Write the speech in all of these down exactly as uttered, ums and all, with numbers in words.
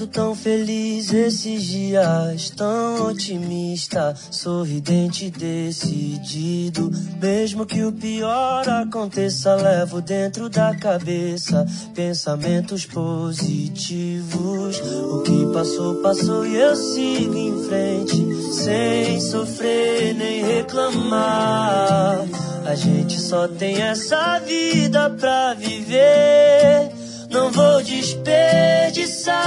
mundo tão feliz esses dias, tão otimista, sorridente e decidido. Mesmo que o pior aconteça, levo dentro da cabeça pensamentos positivos. O que passou, passou e eu sigo em frente, sem sofrer nem reclamar. A gente só tem essa vida pra viver, não vou desperdiçar.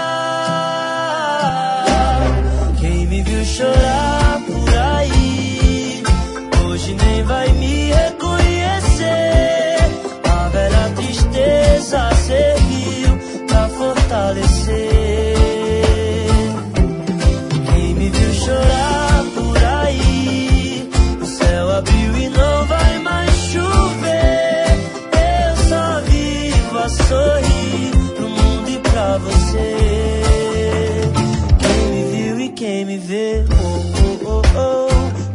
Quem me viu chorar por aí, hoje nem vai me reconhecer. A velha tristeza serviu pra fortalecer. Quem me viu chorar por aí, o céu abriu e não vai mais chover. Eu só vivo a sorrir pro mundo e pra você. Quem me viu e quem me vê, oh, oh, oh, oh.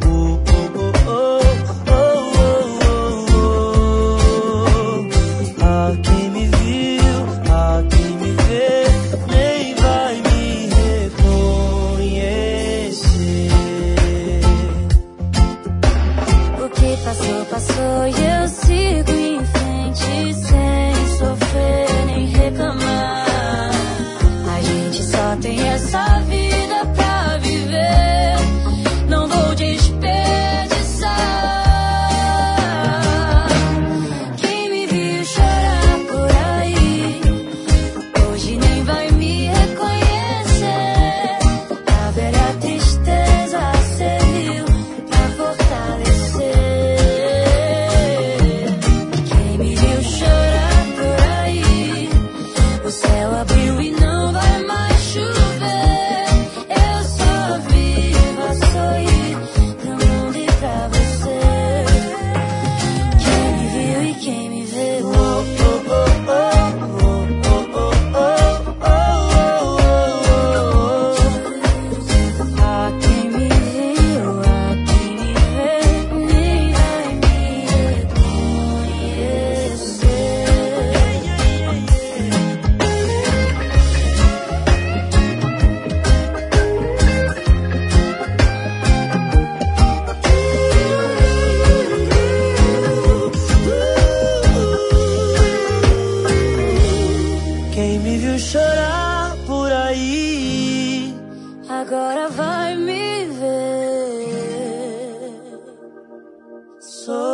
Passou, passou e eu sigo em frente, sem sofrer nem reclamar. A gente só tem essa vida pra viver, não vou desperdiçar. Quem me viu chorar por aí, hoje nem vai me reconhecer. A velha tristeza serviu pra fortalecer. Quem me viu chorar por aí, agora vai me ver. Sou